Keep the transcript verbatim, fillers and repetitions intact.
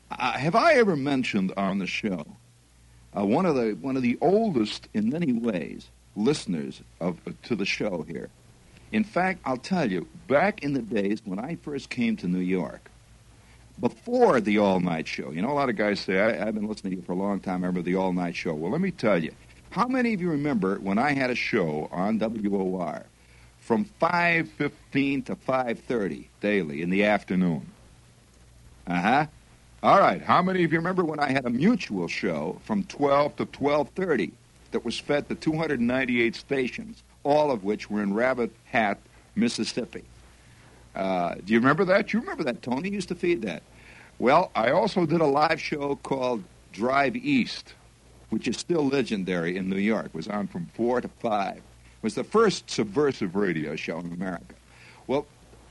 Uh, have I ever mentioned on the show uh, one of the one of the oldest, in many ways, listeners of uh, to the show here? In fact, I'll tell you, back in the days when I first came to New York, before the all-night show, you know, a lot of guys say, I, I've been listening to you for a long time, I remember the all-night show. Well, let me tell you, how many of you remember when I had a show on W O R from five fifteen to five thirty daily in the afternoon? Uh-huh. All right, how many of you remember when I had a mutual show from twelve to twelve thirty that was fed to two hundred ninety-eight stations, all of which were in Rabbit Hat, Mississippi? Uh, do you remember that? You remember that, Tony used to feed that. Well, I also did a live show called Drive East, which is still legendary in New York. It was on from four to five. It was the first subversive radio show in America. Well,